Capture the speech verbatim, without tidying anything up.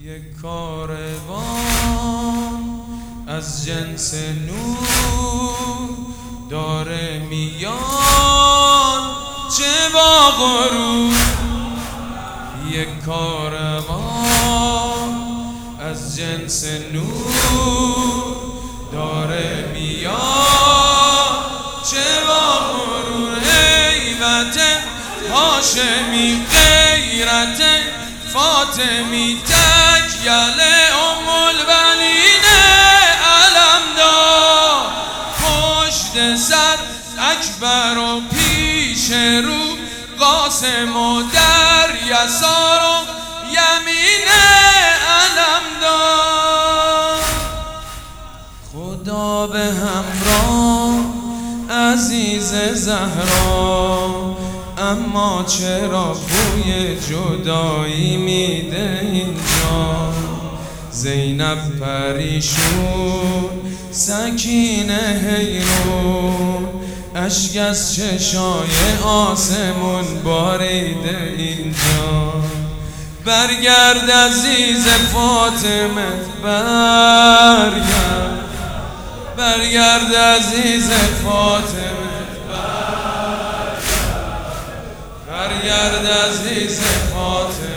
یک کاروان از جنس نور داره میاد چه با غرور. یک کاروان از جنس نور داره میاد چه با غرور. هیبت هاشمی غیرت فاطمی تکیل ام البنین علمدار. پشت سر اکبر و پیش رو قاسم و در یسار و یمین علمدار. خدا به همراه عزیز زهرا، اما چرا بوی جدایی میده اینجا. زینب پریشون سکینه حیرون، اشک از چشای آسمون باریده اینجا. برگرد عزیز فاطمه برگرد، برگرد عزیز فاطمه برگرد عزیز فاطمه.